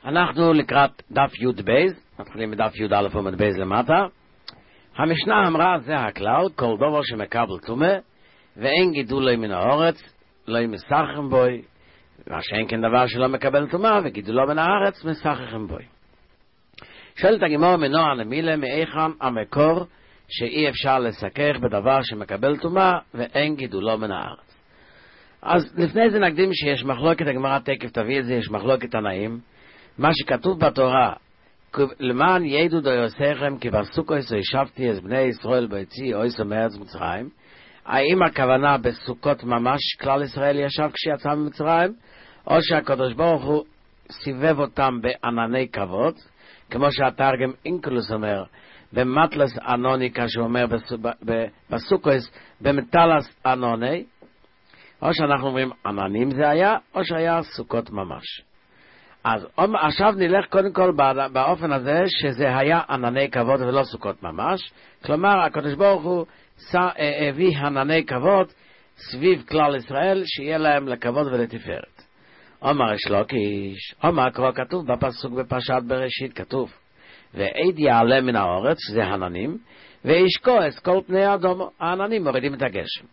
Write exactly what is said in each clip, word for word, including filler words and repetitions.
אנחנו לקראת דף י' בייז, מתחילים בדף י' א' עמוד בייז למטה. המשנה אמרה, זה הכלל, כל דבר שמקבל טומאה, ואין גידולו מן האורץ, לא מסחרם בוי, מה שאין כן דבר שלא מקבל טומאה, וגידולו מן הארץ, מסחרם בוי. שואלת הגמרא מנוע נמילה, מאיכן המקור שאי אפשר לסכך בדבר שמקבל טומאה, ואין גידולו מן הארץ. אז לפני זה נקדים שיש מחלוקת, הגמרא תקף תביא את זה, יש מחלוקת תנאים, מה שכתוב בתורה, למען ידעו דיוסכם כי בסוכות ישבתי את בני ישראל ביציאה או מארץ מצרים. האם הכוונה בסוכות ממש כלל ישראל ישב כשיצא ממצרים, או שהקדוש ברוך הוא סיבב אותם בענני כבוד, כמו שהתרגם אינקלוס אומר במטלס אנוני, כאשר אומר בסוכות במטלס אנוני, או שאנחנו אומרים עננים זה היה, או שהיה סוכות ממש. אז עכשיו נלך קודם כל באופן הזה שזה היה ענני כבוד ולא סוכות ממש. כלומר, הקדוש ברוך הוא הביא ענני כבוד סביב כלל ישראל, שיהיה להם לכבוד ולתפארת. אומר יש לוקיש, אומר כבר כתוב בפסוק בפרשת בראשית, כתוב ועד יעלה מן האורץ, שזה עננים, וישקוע כל פני אדום, העננים מורידים את הגשם.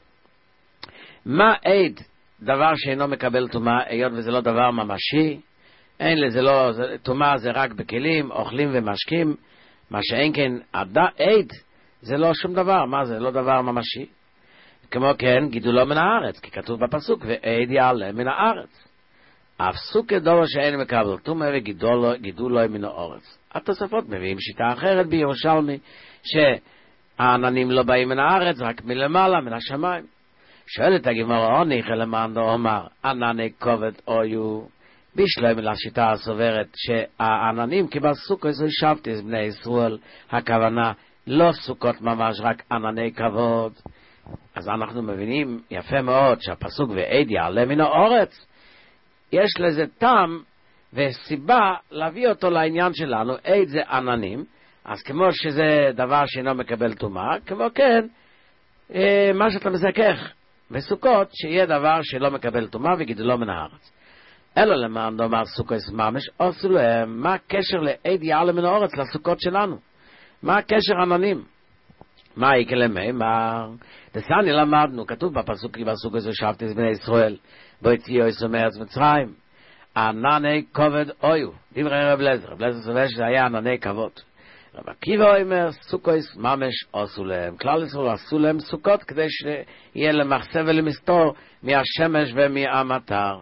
מה עד? דבר שאינו מקבל טומאה, היות וזה לא דבר ממשי, אין לזה לא, טומאה זה רק בכלים, אוכלים ומשקים, מה שאין כן, עד, זה לא שום דבר, מה זה? לא דבר ממשי. כמו כן, גידולו מן הארץ, כי כתוב בפסוק, ועד יעלה מן הארץ. אף סוכה דבר שאין מקבל טומאה וגידולו מן הארץ. התוספות מביאים שיטה אחרת בירושלמי, שהעננים לא באים מן הארץ, רק מלמעלה, מן השמיים. שואלת הגמרא, עוני חלמאן דאמר, ענני כובד אויו, בשלם לשיטה הסוברת שהעננים כבסוכות ישבתי את בני ישראל, הכוונה לא סוכות ממש, רק ענני כבוד. אז אנחנו מבינים יפה מאוד שהפסוק ועד יעלה מן האורץ, יש לזה טעם וסיבה להביא אותו לעניין שלנו. עד זה עננים, אז כמו שזה דבר שאינו מקבל טומאה, כמו כן מה שאתה מזכך בסוכות, שיהיה דבר שלא מקבל טומאה וגידולו מן הארץ. אלא למען דאמר סוכות ממש, עשו להם, מה הקשר לעד יעלה מן האורץ לסוכות שלנו? מה הקשר עננים? מה יקלמי? מה? דסני למדנו, כתוב בפסוק בסוכות ישבתי את בני ישראל ביציאה מארץ מצרים, ענני כבוד אויו, דברי רב אליעזר. רב אליעזר סובר שזה היה ענני כבוד. רב עקיבא אומר סוכות ממש עשו להם, כלל ישראל עשו להם סוכות כדי שיהיה למחסה ולמסתור מהשמש ומהמטר.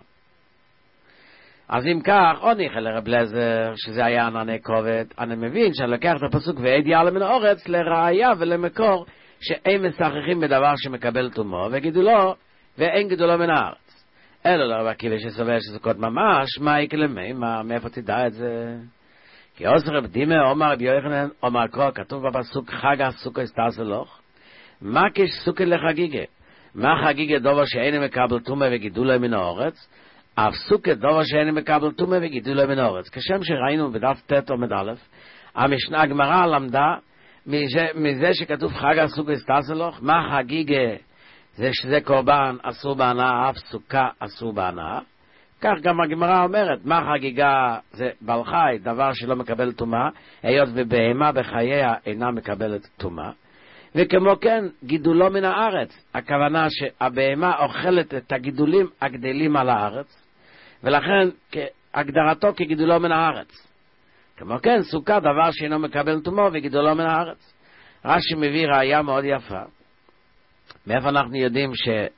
אז אם כך, עוד ניחא לרב אליעזר שזה היה ענני כבוד, אני מבין שאני לוקח את הפסוק ועד יעלה מן האורץ לראיה ולמקור שאין משחכים בדבר שמקבל טומאה וגידולו, ואין גידולו מן הארץ. אלא לרב עקיבא שסובר שסוכות ממש, מה יקלמי? מה, מאיפה תדע את זה? כי עושה רב דימה, אומר רבי יוחנן, אומר כה, כתוב בפסוק חג הסוכות תעשה לך. מה כשסוכות לחגיגה? מה חגיגה דבר שאין מקבל טומאה וגידולו מן הארץ? אף סוכות דבר שאין מקבל טומאה וגידולו מן הארץ. כשם שראינו בדף ט' עמוד א', המשנה הגמרא למדה מזה, מזה שכתוב חג הסוכות תעשה לך, מה חגיגה? זה שזה קורבן אסור בהנאה, אף סוכה אסור בהנאה. כך גם הגמרא אומרת, מה חגיגה? זה בעל חי, דבר שלא מקבל טומאה, היות ובהמה בחייה אינה מקבלת טומאה. וכמו כן, גידולו מן הארץ, הכוונה שהבהמה אוכלת את הגידולים הגדלים על הארץ, ולכן הגדרתו כגידולו מן הארץ. כמו כן, סוכה דבר שאינו מקבל טומאה וגידולו מן הארץ. רש"י מביא ראיה מאוד יפה. מאיפה אנחנו יודעים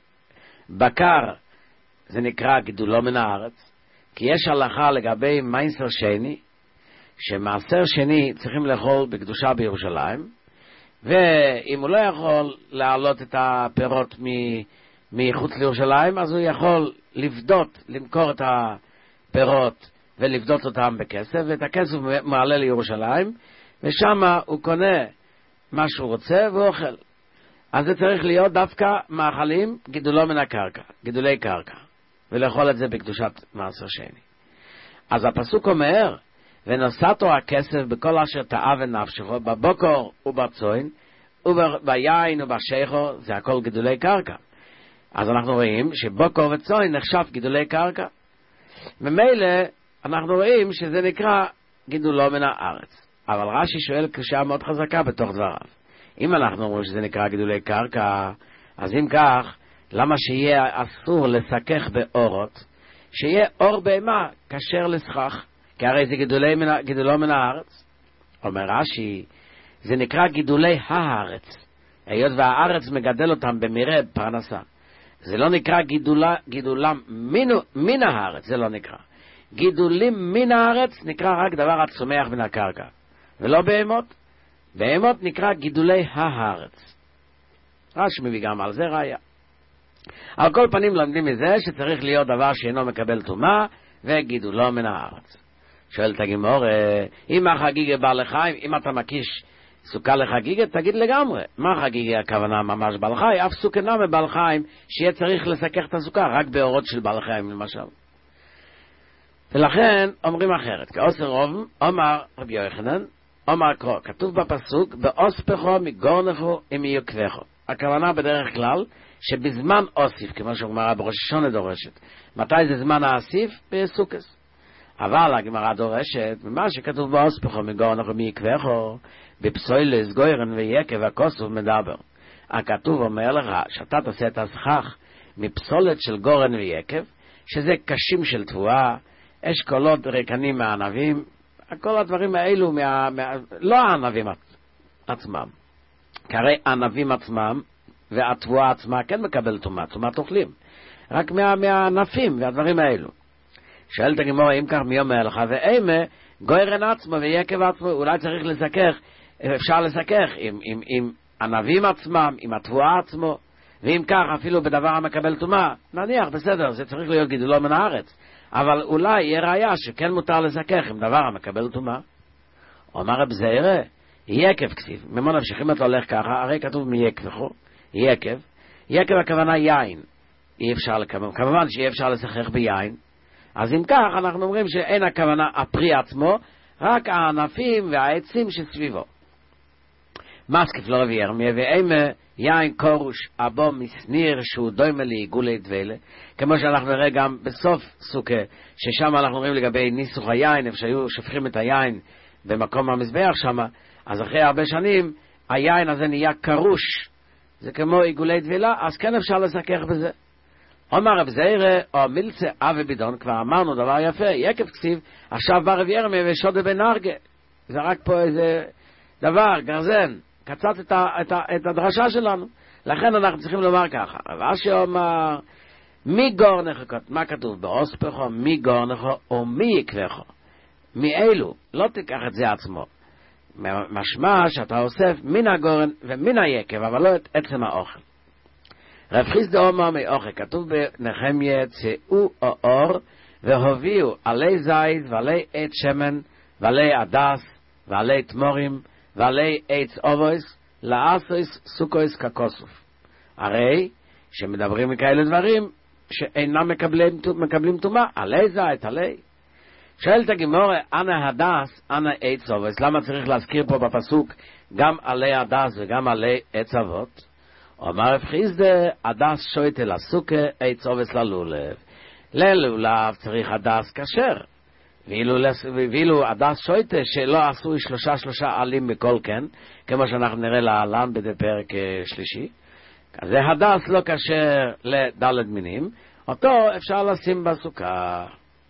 שבקר זה נקרא גידולו מן הארץ? כי יש הלכה לגבי מעשר שני, שמעשר שני צריכים לאכול בקדושה בירושלים, ואם הוא לא יכול להעלות את הפירות מחוץ לירושלים, אז הוא יכול לבדות, למכור את הפירות ולבדות אותם בכסף, ואת הכסף הוא מעלה לירושלים, ושם הוא קונה מה שהוא רוצה והוא אוכל. אז זה צריך להיות דווקא מאכלים גידולו מן הקרקע, גידולי קרקע, ולאכול את זה בקדושת מעשר שני. אז הפסוק אומר, ונשאתו הכסף בכל אשר תאווה נפשך, בבוקר ובצוין, וביין ובשיכו, זה הכל גידולי קרקע. אז אנחנו רואים שבוקר וצוין נחשב גידולי קרקע. ממילא אנחנו רואים שזה נקרא גידולו מן הארץ. אבל רש"י שואל קשה מאוד חזקה בתוך דבריו. אם אנחנו אומרים שזה נקרא גידולי קרקע, אז אם כך, למה שיהיה אסור לסכך באורות? שיהיה אור בהמה כשר לסכך, כי הרי זה גידולי מן, גידולו מן הארץ. אומר רש"י, זה נקרא גידולי הארץ, היות והארץ מגדל אותם במראה פרנסה. זה לא נקרא גידולה, גידולם מן, מן הארץ, זה לא נקרא. גידולים מן הארץ נקרא רק דבר הצומח מן הקרקע, ולא בהמות. בהמות נקרא גידולי הארץ. רש"י מביא גם על זה ראיה. על כל פנים לומדים מזה שצריך להיות דבר שאינו מקבל טומאה וגידולו מן הארץ. שואלת הגמרא, אם החגיגה בא לחיים, אם אתה מקיש סוכה לחגיגה, תגיד לגמרי. מה חגיגה הכוונה ממש בעל חי? אף סוכה נמה בעל חיים שיהיה צריך לסכך את הסוכה רק באורות של בעל חיים למשל. ולכן אומרים אחרת, כאוסר רוב, אומר רבי יוחנן, אומר קרוא, כתוב בפסוק, באוספכו מגורנכו ומיוקבכו. הכוונה בדרך כלל שבזמן אוסיף, כמו שהגמרא בראש השונה דורשת. מתי זה זמן האסיף? בסוכס. אבל הגמרא דורשת, ממה שכתוב באוספכו מגורנכו ומיוקבכו, בפסוילס גוירן ויקב הכוסף מדבר. הכתוב אומר לך שאתה תעשה את הסכך מפסולת של גורן ויקב, שזה קשים של תבואה, אשכולות ריקנים מהענבים, כל הדברים האלו, מה, מה, לא הענבים עצמם. כי הרי הענבים עצמם והתבואה עצמה כן מקבל טומאה, טומאת אוכלים. רק מה, מהענפים והדברים האלו. שואלת הגמרא, אם כך מי אומר לך, ואימה גוירן עצמו ויקב עצמו, אולי צריך לסכך, אפשר לסכך עם, עם, עם ענבים עצמם, עם התבואה עצמו, ואם כך אפילו בדבר המקבל טומאה, נניח בסדר, זה צריך להיות גידולו מן הארץ. אבל אולי יהיה ראיה שכן מותר לזכך עם דבר המקבל טומאה. אומר רב זעירא, יקב כסיב. ממה נמשיכים את הולך ככה? הרי כתוב מיקבכו, יקב. יקב הכוונה יין. אי אפשר לקבל, כמובן שאי אפשר לזכך ביין. אז אם כך אנחנו אומרים שאין הכוונה הפרי עצמו, רק הענפים והעצים שסביבו. מסקיף לא רבי ירמיה, ואימה יין קורוש אבו מסניר שהוא דומה לעיגולי דבלה, כמו שאנחנו נראה גם בסוף סוכה, ששם אנחנו רואים לגבי ניסוך היין, איפה שהיו שופכים את היין במקום המזבח שם, אז אחרי הרבה שנים היין הזה נהיה קרוש, זה כמו עיגולי דבלה, אז כן אפשר לזכך בזה. אומר רב זעירא, או מילצה אבי בידון, כבר אמרנו דבר יפה, יקב כסיב, עכשיו בא רבי ירמיה ושודה בנרגה, זה רק פה איזה דבר, גרזן, קצת את, ה, את, ה, את הדרשה שלנו. לכן אנחנו צריכים לומר ככה, רש"י אומר, מי גורנך, מה כתוב? באוספכו, מי גורנך או מי יקבכו? מאלו, לא תיקח את זה עצמו. משמע שאתה אוסף מן הגורן ומן היקב, אבל לא את עצם האוכל. רב חיסדא אומר מאוכל, כתוב בנחמיה, צאו אור והוביאו עלי זית ועלי עץ שמן ועלי הדס ועלי תמורים ועלי עץ אובויס לאסויס סוכויס ככוסוף. הרי שמדברים מכאלה דברים שאינם מקבלים, מקבלים תומה, עלי זית, עלי. שואלת הגמרא, אנא הדס, אנא עץ אובויס. למה צריך להזכיר פה בפסוק גם עלי הדס וגם עלי עץ אבות? אומר רב חיסדא, הדס שויטה לסוכה, עץ אובויס ללולב. ללולב צריך הדס כשר. ואילו, ואילו הדס שויטה שלא עשו שלושה שלושה עלים בכל כן, כמו שאנחנו נראה להלן בפרק שלישי, אז זה הדס לא כשר לדלת מינים, אותו אפשר לשים בסוכה.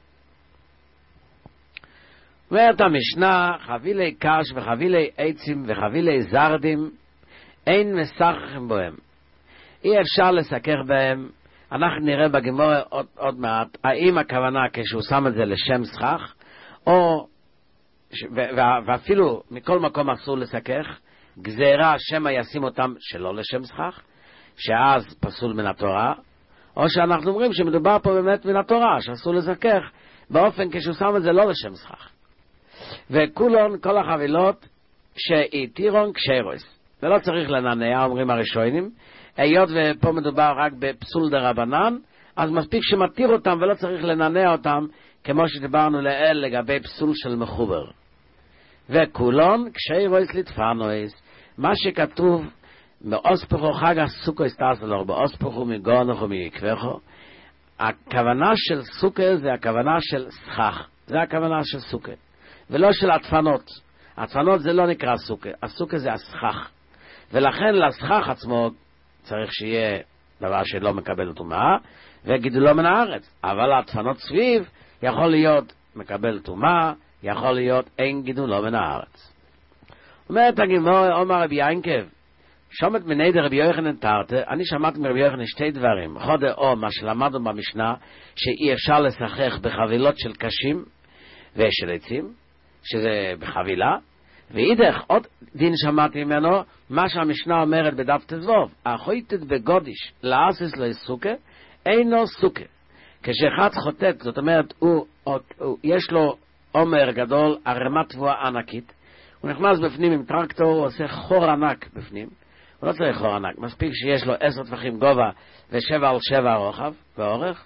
אומרת המשנה, חבילי קש וחבילי עצים וחבילי זרדים, אין מסככם בהם. אי אפשר לסכך בהם. אנחנו נראה בגמרא עוד, עוד מעט, האם הכוונה כשהוא שם את זה לשם סכך, או, ואפילו מכל מקום אסור לסכך, גזירה שמא ישים אותם שלא לשם סכך, שאז פסול מן התורה, או שאנחנו אומרים שמדובר פה באמת מן התורה, שאסור לסכך, באופן כשהוא שם את זה לא לשם סכך. וכולון, כל החבילות, שאיתירון קשרוס. ולא צריך לנענע, אומרים הראשונים, היות ופה מדובר רק בפסול דרבנן, אז מספיק שמתיר אותם ולא צריך לנענע אותם, כמו שדיברנו לאל לגבי פסול של מחובר. וכולון קשרוס לטפנויס, מה שכתוב באוספכו חג הסוכוס תעשלור, באוספכו מגונכו מיקבכו, הכוונה של סוכה זה הכוונה של סכך. זה הכוונה של סוכה. ולא של הדפנות. הדפנות זה לא נקרא סוכה. הסוכה זה הסכך. ולכן לסכך עצמו צריך שיהיה דבר שלא מקבל טומאה, וגידולו מן הארץ. אבל הדפנות סביב יכול להיות מקבל טומאה, יכול להיות אין גידולו מן הארץ. אומרת הגמרא, אומר רבי ינקב, שומט מנדר רבי יוחנן תרתי, אני שמעתי מרבי יוחנן שתי דברים. אחד או מה שלמדנו במשנה, שאי אפשר לשחק בחבילות של קשים ושל עצים, שזה בחבילה, ואידך עוד דין שמעתי ממנו, מה שהמשנה אומרת בדף תזבוב, החוטאת בגודיש לאסיס לא סוכה, אינו סוכה. כשאחד חוטאת, זאת אומרת, הוא, הוא, הוא, יש לו עומר גדול, ערימת תבואה ענקית, הוא נכנס בפנים עם טרקטור, הוא עושה חור ענק בפנים, הוא לא צריך חור ענק, מספיק שיש לו עשר טפחים גובה ושבע על שבע רוחב ואורך,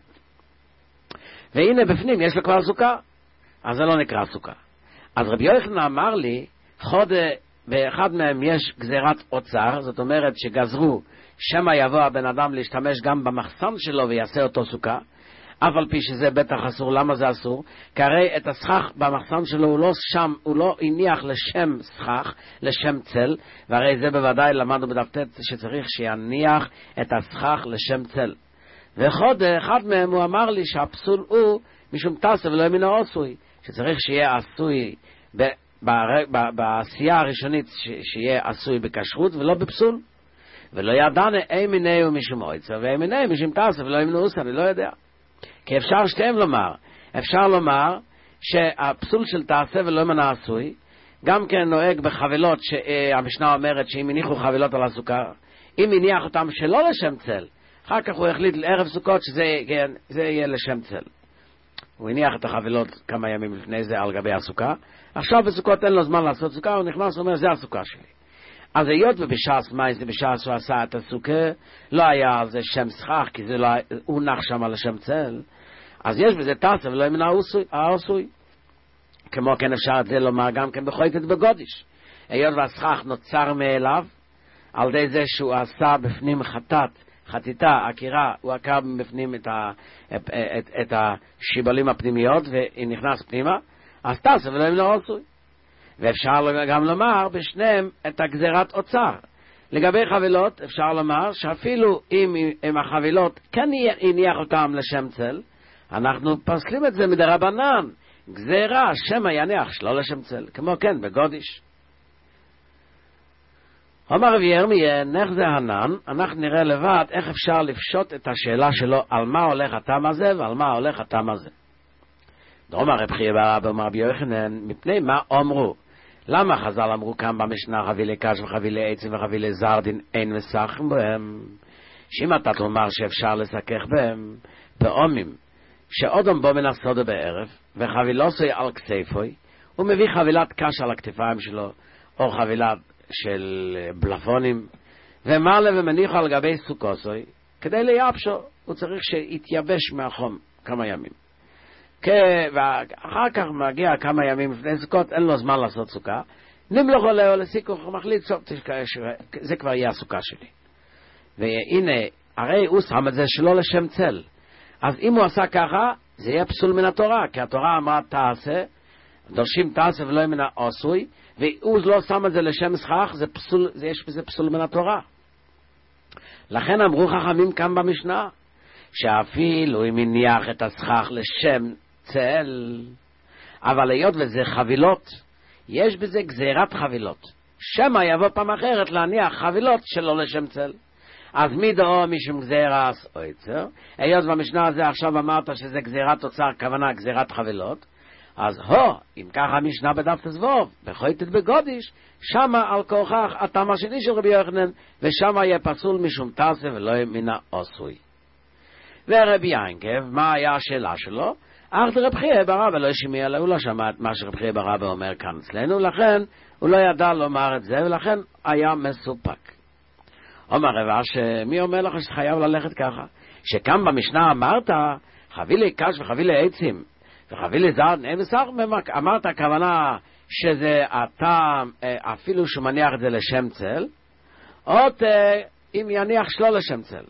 והנה בפנים יש לו כבר סוכה, אז זה לא נקרא סוכה. אז רבי יוחנן אמר לי, חודה, באחד מהם יש גזירת אוצר, זאת אומרת שגזרו, שמה יבוא הבן אדם להשתמש גם במחסן שלו ויעשה אותו סוכה, אף על פי שזה בטח אסור. למה זה אסור? כי הרי את הסכך במחסן שלו הוא לא שם, הוא לא הניח לשם סכך, לשם צל, והרי זה בוודאי למדנו בדף שצריך שיניח את הסכך לשם צל. וחוד אחד מהם הוא אמר לי שהפסול הוא משום תעשה ולא מן העשוי, שצריך שיהיה עשוי ב, ב, ב, בעשייה הראשונית, ש, שיהיה עשוי בכשרות ולא בפסול. ולא ידענה אי מיני ומשום עוצר ואי מיני משום תעשה ולא מן העשוי, אני לא יודע. כי אפשר שתיהם לומר, אפשר לומר שהפסול של תעשה ולא מן העשוי גם כן נוהג בחבילות שהמשנה אומרת שאם הניחו חבילות על הסוכה, אם הניח אותם שלא לשם צל, אחר כך הוא החליט לערב סוכות שזה כן, זה יהיה לשם צל. הוא הניח את החבילות כמה ימים לפני זה על גבי הסוכה, עכשיו בסוכות אין לו זמן לעשות סוכה, הוא נכנס ואומר זה הסוכה שלי. אז היות ובשעס מייס, בשעס הוא עשה את הסוכה, לא היה על זה שם סכך, כי זה לא, הוא נח שם על השם צל, אז יש בזה תעשה ולא מן העשוי. כמו כן אפשר את זה לומר גם כן בחוטאת בגודיש. היות והסכך נוצר מאליו, על די זה שהוא עשה בפנים חטאת, חטיטה, עקירה, הוא עקר בפנים את, ה, את, את, את השיבולים הפנימיות ונכנס פנימה, אז תעשה ולא מן העשוי. ואפשר גם לומר בשניהם את הגזירת אוצר. לגבי חבילות אפשר לומר שאפילו אם, אם החבילות כן יניח אותם לשם צל, אנחנו פסלים את זה מדרבנן, גזירה שמא יניח שלא לשם צל, כמו כן בגודיש. אומר רבי ירמיה, נך זה הנן, אנחנו נראה לבד איך אפשר לפשוט את השאלה שלו על מה הולך הטעם הזה ועל מה הולך הטעם הזה. דרומא רב חייא בר אבא אומר רבי יוחנן, מפני מה אמרו? למה חז"ל אמרו כאן במשנה חבילי קש וחבילי עצים וחבילי זרדין אין מסכים בהם? שאם אתה תאמר שאפשר לסכך בהם, פעמים שאודם בו מן הסודה בערב וחבילוסוי על כתפוי, הוא מביא חבילת קש על הכתפיים שלו או חבילת של בלפונים ומעלה ומניחו על גבי סוכוסוי כדי לייבשו, הוא צריך שיתייבש מהחום כמה ימים. ואחר כך מגיע כמה ימים לפני סוכות, אין לו זמן לעשות סוכה, נמלוך עולה או לסיכוך, הוא מחליט, זה כבר יהיה הסוכה שלי. והנה, הרי הוא שם את זה שלא לשם צל. אז אם הוא עשה ככה, זה יהיה פסול מן התורה, כי התורה אמרה תעשה, דורשים תעשה ולא מן העשוי, והוא לא שם את זה לשם סכך, זה פסול, זה יש בזה פסול מן התורה. לכן אמרו חכמים כאן במשנה, שאפילו אם הניח את הסכך לשם צל, אבל היות וזה חבילות, יש בזה גזירת חבילות. שמא יבוא פעם אחרת להניח חבילות שלא לשם צל. אז מי דאו משום גזירת אוצר? היות במשנה הזה עכשיו אמרת שזה גזירת אוצר, כוונה גזירת חבילות, אז הו, אם ככה המשנה בדף תזבוב, בחוטאת בגודיש, שמה על כוכך הטעם השני של רבי יוחנן, ושמה יהיה פסול משום תעשה ולא מן העשוי. ורבי ינקב, מה היה השאלה שלו? אך רב חייא בר אבא לא השמיע לו, הוא לא שמע את מה שרב חייא בר אבא אומר כאן אצלנו, לכן הוא לא ידע לומר את זה, ולכן היה מסופק. אומר רבא, שמי אומר לך שחייב ללכת ככה? שכאן במשנה אמרת, חבילי קש וחבילי עצים, וחבילי זרד, אמרת הכוונה שזה הטעם, אפילו שהוא מניח את זה לשם צל, או אם יניח שלא לשם צל.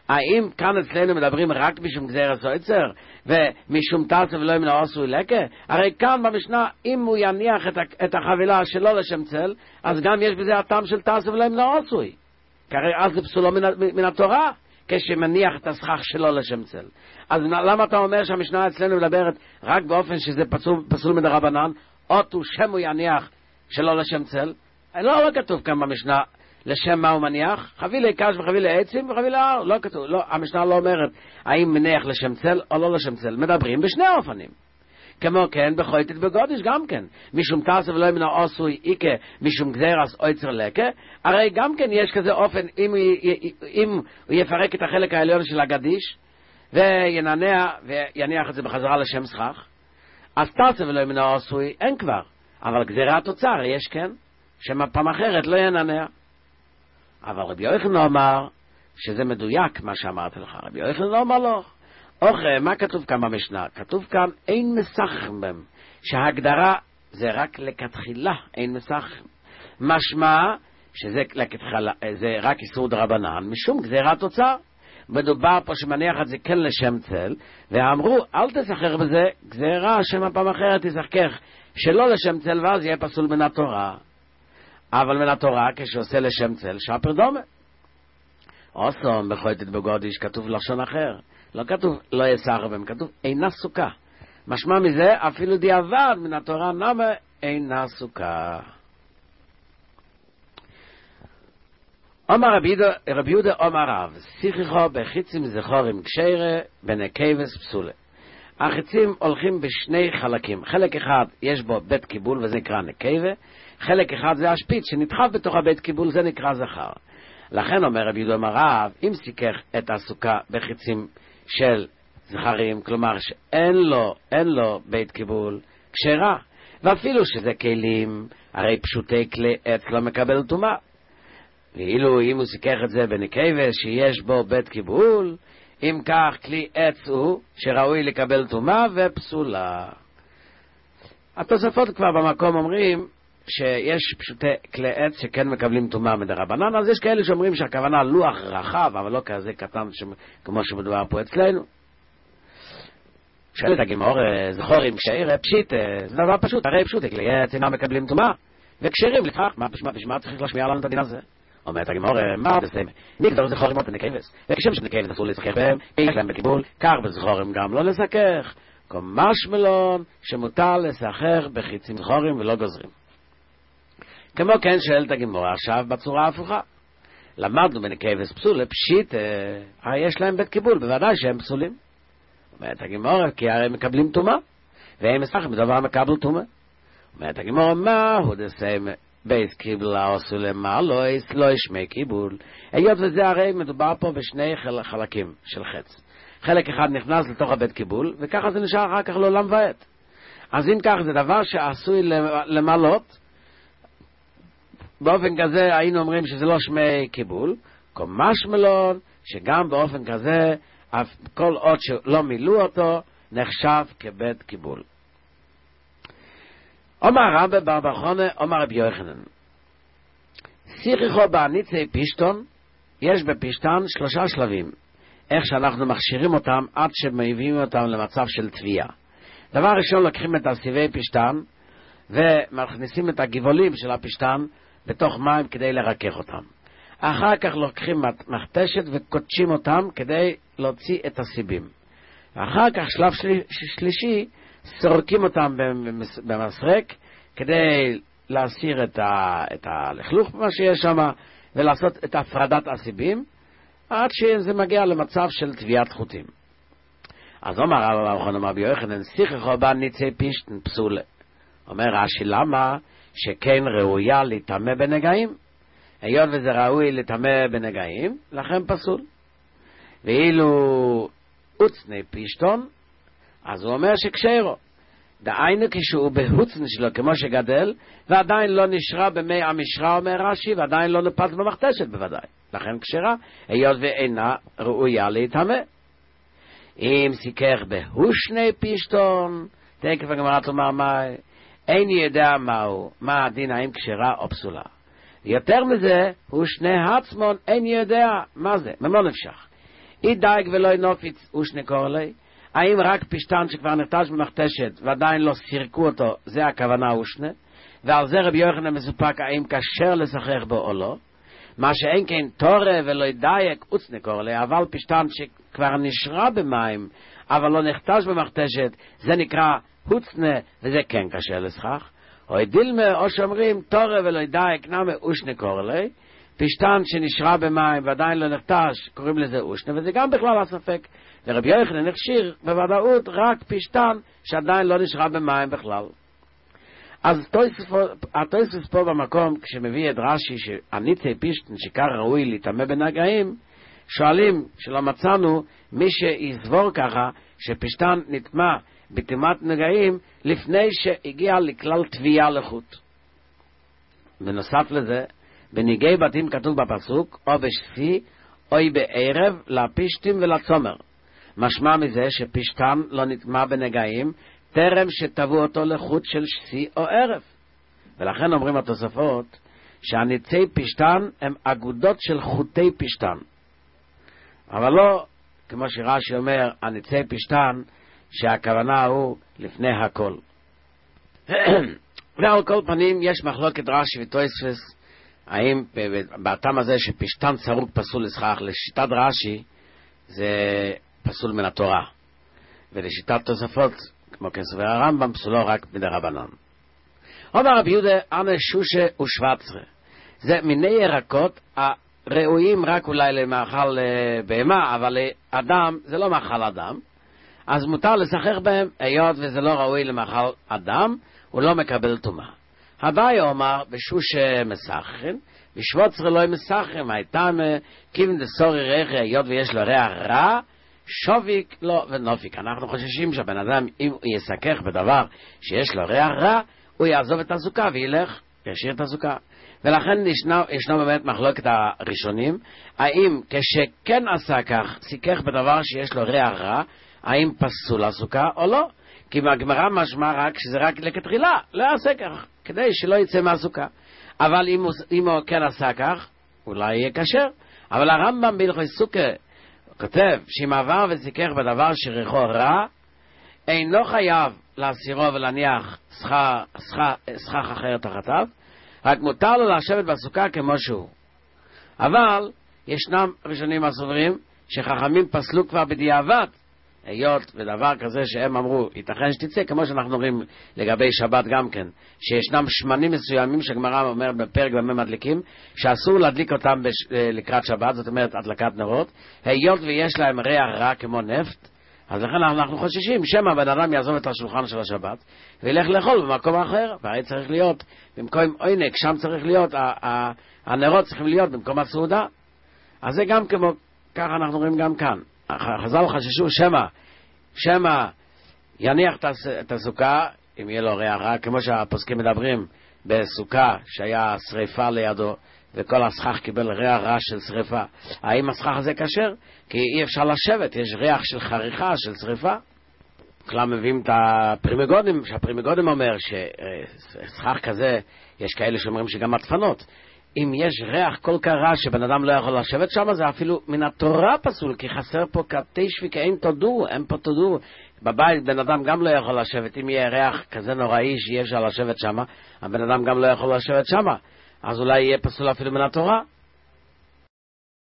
האם כאן אצלנו מדברים רק משום גזירת סויצר, ומשום תעשה ולא מן העשוי לקה? הרי כאן במשנה, אם הוא יניח את, את החבילה שלו לשם צל, אז גם יש בזה הטעם של תעשה ולא מן העשוי. כי הרי אז זה פסולו מן, מן התורה, כשמניח את הסכך שלו לשם צל. אז למה אתה אומר שהמשנה אצלנו מדברת רק באופן שזה פסול, פסול מן הרבנן, אותו שם הוא יניח שלו לשם צל? לא, לא כתוב כאן במשנה לשם מה הוא מניח, חבילי קש וחבילי עצים וחבילי הר, לא כתוב, לא, המשנה לא אומרת האם מניח לשם צל או לא לשם צל, מדברים בשני האופנים. כמו כן, בחויטת בגודש גם כן, משום תעשה ולא מן העשוי איקה, משום גזירס אויצר לקה, הרי גם כן יש כזה אופן, אם, אם הוא יפרק את החלק העליון של הגדיש, וינענע ויניח את זה בחזרה לשם סכך, אז תעשה ולא מן העשוי אין כבר, אבל גזירת תוצר יש כן, שמפעם אחרת לא ינענע. אבל רבי יוחנן אמר שזה מדויק מה שאמרת לך. רבי יוחנן אמר לו, אוכל, מה כתוב כאן במשנה? כתוב כאן אין מסכם בהם, שההגדרה זה רק לכתחילה, אין מסכם. משמע שזה לכתחילה, זה רק איסור דרבנן, משום גזירת תוצר. מדובר פה שמניח את זה כן לשם צל, ואמרו, אל תסחר בזה, גזירה שמה פעם אחרת תשחקך, שלא לשם צל, ואז יהיה פסול מן התורה. אבל מן התורה, כשעושה לשם צל, שפר דומה. אוסום, בחויטת בגודיש, כתוב לשון אחר. לא כתוב לא יסחר בהם, כתוב אינה סוכה. משמע מזה, אפילו דיעבד מן התורה נמה אינה סוכה. אומר רבי יהודה אומר רב, שיחכו בחיצים זכורים קשרה בנקייבס פסולה. החיצים הולכים בשני חלקים. חלק אחד יש בו בית קיבול וזה נקרא נקייבה. חלק אחד זה השפיץ שנדחף בתוך הבית קיבול, זה נקרא זכר. לכן אומר רבי יהודה אומר רב, אם סיכך את הסוכה בחיצים של זכרים, כלומר שאין לו, אין לו בית קיבול, כשרה. ואפילו שזה כלים, הרי פשוטי כלי עץ לא מקבל טומאה. ואילו אם הוא סיכך את זה בנקייבה שיש בו בית קיבול, אם כך כלי עץ הוא שראוי לקבל טומאה ופסולה. התוספות כבר במקום אומרים שיש פשוטי כלי עץ שכן מקבלים טומאה מדרבנן, אז יש כאלה שאומרים שהכוונה לוח רחב, אבל לא כזה קטן ש... כמו שמדובר פה אצלנו. שואלת הגמור, זכורים כשרה פשיט, זה דבר פשוט, הרי פשוט, כלי עץ אינם מקבלים טומאה, וכשרים לכך, מה בשמה צריך להשמיע לנו את הדין הזה? אומרת הגמור, מה זה? נגדור זכורים אותה נקייבס, וכשם שנקייבס אסור לסכך בהם, יש להם בקיבול, כך בזכורים גם לא לסכך, כמש מלון שמותר לסכך בחיצים זכורים ולא גוזרים. כמו כן שואלת הגמור עכשיו בצורה הפוכה. למדנו בנקייבס פסול, פשיט, הרי יש להם בית קיבול, בוודאי שהם פסולים. אומרת הגמור, כי הרי מקבלים טומאה, והם מסכם בדבר מקבל טומאה. אומרת הגמור, מה הוא דסיים בית קיבול העשו למה לא, לא ישמי קיבול. היות וזה הרי מדובר פה בשני חלקים של חץ. חלק אחד נכנס לתוך הבית קיבול, וככה זה נשאר אחר כך לעולם ועד. אז אם כך זה דבר שעשוי למלות, באופן כזה היינו אומרים שזה לא שמי קיבול, כמש מלון, שגם באופן כזה, כל עוד שלא מילאו אותו, נחשב כבית קיבול. אומר רבי בר בר חונה, אומר רבי יוחנן, שיחכו בעניצי פישטון, יש בפישטן שלושה שלבים, איך שאנחנו מכשירים אותם עד שמביאים אותם למצב של תביעה. דבר ראשון, לוקחים את הסיבי פישטן, ומכניסים את הגבעולים של הפישטן, בתוך מים כדי לרכך אותם. אחר כך לוקחים מכתשת וקודשים אותם כדי להוציא את הסיבים. ואחר כך שלב שלי, שלישי, סורקים אותם במסרק כדי להסיר את, ה, את הלכלוך מה שיש שם ולעשות את הפרדת הסיבים עד שזה מגיע למצב של תביעת חוטים. אז אומר הרב רבי יוחנן, שיחכו בעניצי פישטן פסולה. אומר רש"י, למה? שכן ראויה לטמא בנגעים. היות וזה ראוי לטמא בנגעים, לכן פסול. ואילו הוצני פישטון, אז הוא אומר שכשרו. דהיינו כשהוא בהוצן שלו כמו שגדל, ועדיין לא נשרה במי המשרה, אומר רש"י, ועדיין לא נפץ במכתשת בוודאי. לכן כשרה, היות ואינה ראויה לטמא. אם סיכך בהושני פישטון, תקף הגמרא תאמר מה... אין יודע מהו, מה הדין, האם כשרה או פסולה. יותר מזה, הוא שני עצמון, אין יודע מה זה, ממה נפשך. אי דייג ולא נופיץ אושנה קורלי, האם רק פשטן שכבר נרטש במכתשת ועדיין לא סירקו אותו, זה הכוונה אושנה, ועל זה רבי יוחנן מסופק האם כשר לשחק בו או לא, מה שאין כן תורה ולא דייק אוצנה קורלי, אבל פשטן שכבר נשרה במים, אבל לא נחתש במכתשת, זה נקרא הוצנה, וזה כן קשה לשחק. או דילמה, או שאומרים תורה ולא דייק נמה אושנה קורלי, פשטן שנשרה במים ועדיין לא נחתש, קוראים לזה אושנה, וזה גם בכלל הספק. ורבי יוחנן הכשיר בוודאות רק פשטן שעדיין לא נשרה במים בכלל. אז התוספות פה במקום, כשמביא את רש"י שהניצי פשטן שכר ראוי להתאמה בנגעים, שואלים שלא מצאנו מי שיסבור ככה שפשטן נטמע בטומאת נגעים לפני שהגיע לכלל תביעה לחוט. בנוסף לזה, בניגי בתים כתוב בפסוק, או בשפי, או בערב, לפשטים ולצומר. משמע מזה שפשטן לא נטמע בנגעים, טרם שטבעו אותו לחוט של שפי או ערב. ולכן אומרים התוספות, שהניצי פשטן הם אגודות של חוטי פשטן. אבל לא, כמו שרש"י אומר, הניצי פשטן, שהכוונה הוא לפני הכל. ועל כל פנים, יש מחלוקת רש"י ותוספות, האם בטעם הזה שפשטן צרוק פסול לשחק, לשיטת רש"י זה פסול מן התורה, ולשיטת תוספות כמו כן סובר הרמב"ם פסולו רק מדרבנן. אומר רבי יהודה אנה שושה ושווצרה, זה מיני ירקות הראויים רק אולי למאכל בהמה, אבל אדם זה לא מאכל אדם, אז מותר לשחק בהם, היות וזה לא ראוי למאכל אדם, הוא לא מקבל טומאה. הבאי אומר בשושה מסחרן, ושווצרה לא מסחרן, הייתה כיוון דסורי ריחי, היות ויש לו ריח רע, שוביק לא ונופיק. אנחנו חוששים שהבן אדם, אם הוא יסכך בדבר שיש לו ריח רע, הוא יעזוב את הסוכה וילך, ישאיר את הסוכה. ולכן ישנו, ישנו באמת מחלוקת הראשונים, האם כשכן עשה כך, סיכך בדבר שיש לו ריח רע, האם פסול הסוכה או לא? כי מהגמרא משמע רק שזה רק לכתחילה, לא יעשה כך, כדי שלא יצא מהסוכה. אבל אם הוא, אם הוא כן עשה כך, אולי יהיה כשר. אבל הרמב"ם בהלכות סוכה כותב שאם עבר וסיכך בדבר שריחו רע, אינו חייב להסירו ולהניח סכך אחר תחתיו, רק מותר לו לשבת בסוכה כמו שהוא. אבל ישנם ראשונים הסוברים שחכמים פסלו כבר בדיעבד, היות ודבר כזה שהם אמרו ייתכן שתצא, כמו שאנחנו רואים לגבי שבת גם כן, שישנם שמנים מסוימים שגמרא אומרת בפרק במה מדליקים, שאסור להדליק אותם בש... לקראת שבת, זאת אומרת הדלקת נרות, היות ויש להם ריח רע כמו נפט, אז לכן אנחנו חוששים שמא בן אדם יעזוב את השולחן של השבת וילך לאכול במקום אחר, והרי צריך להיות במקום עונג, שם צריך להיות הנרות צריכים להיות במקום הסעודה. אז זה גם כמו ככה אנחנו רואים גם כאן, חז"ל חששו שמא שמא יניח את הסוכה אם יהיה לו ריח רע, כמו שהפוסקים מדברים בסוכה שהיה שריפה לידו וכל הסכך קיבל ריח רע של שריפה, האם הסכך הזה כשר? כי אי אפשר לשבת, יש ריח של חריכה, של שריפה. כלל מביאים את הפרימגודים, שהפרימגודים אומר שסכך כזה, יש כאלה שאומרים שגם הדפנות, אם יש ריח כל כך רע שבן אדם לא יכול לשבת שם, זה אפילו מן התורה פסול, כי חסר פה כתשבי, כי אין תודו, אין פה תודו. בבית בן אדם גם לא יכול לשבת, אם יהיה ריח כזה נוראי שיהיה אפשר לשבת שם, הבן אדם גם לא יכול לשבת שם, אז אולי יהיה פסול אפילו מן התורה.